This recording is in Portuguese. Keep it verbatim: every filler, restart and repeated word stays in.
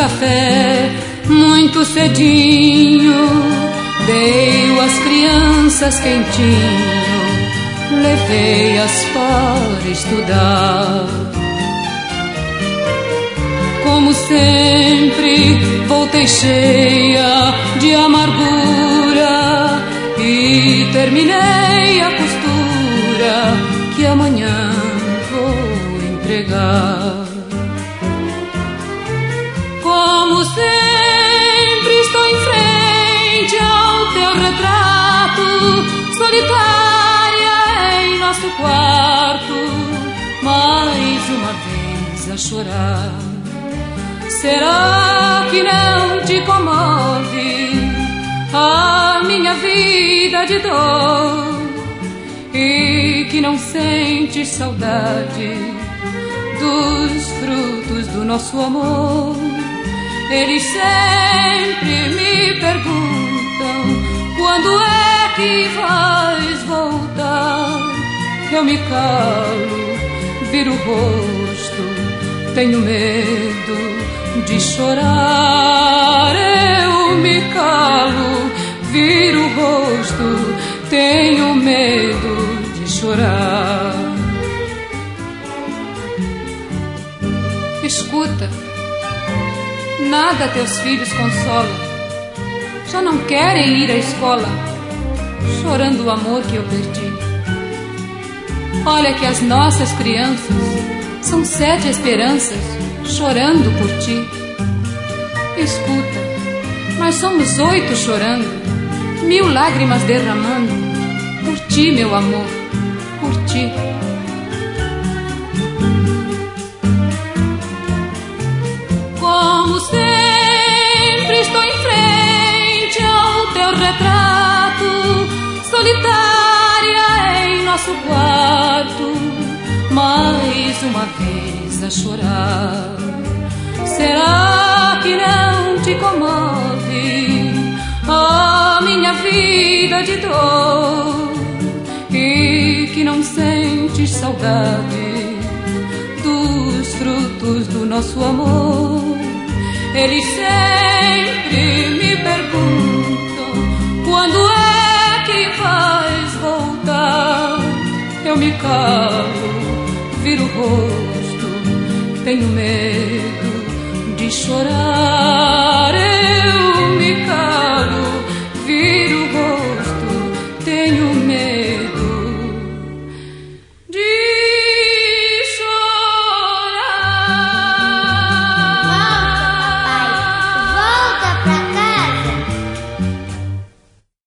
café muito cedinho, dei às crianças quentinho, levei-as para estudar. Como sempre, voltei cheia de amargura e terminei a costura que amanhã vou entregar. Como sempre, estou em frente ao teu retrato, solitária em nosso quarto, mais uma vez a chorar. Será que não te comove a minha vida de dor e que não sentes saudade dos frutos do nosso amor? Eles sempre me perguntam quando é que vais voltar. Eu me calo, viro o rosto, tenho medo de chorar. Eu me calo, viro o rosto, tenho medo de chorar. Escuta, nada teus filhos consola, já não querem ir à escola, chorando o amor que eu perdi. Olha que as nossas crianças são sete esperanças, chorando por ti. Escuta, nós somos oito chorando, mil lágrimas derramando, por ti, meu amor, por ti. Como sempre, estou em frente ao teu retrato, solitária em nosso quarto, mais uma vez a chorar. Será que não te comove a minha vida de dor e que não sentes saudade dos frutos do nosso amor? Eles sempre me perguntam quando é que vais voltar. Eu me calo, viro o rosto, tenho medo de chorar.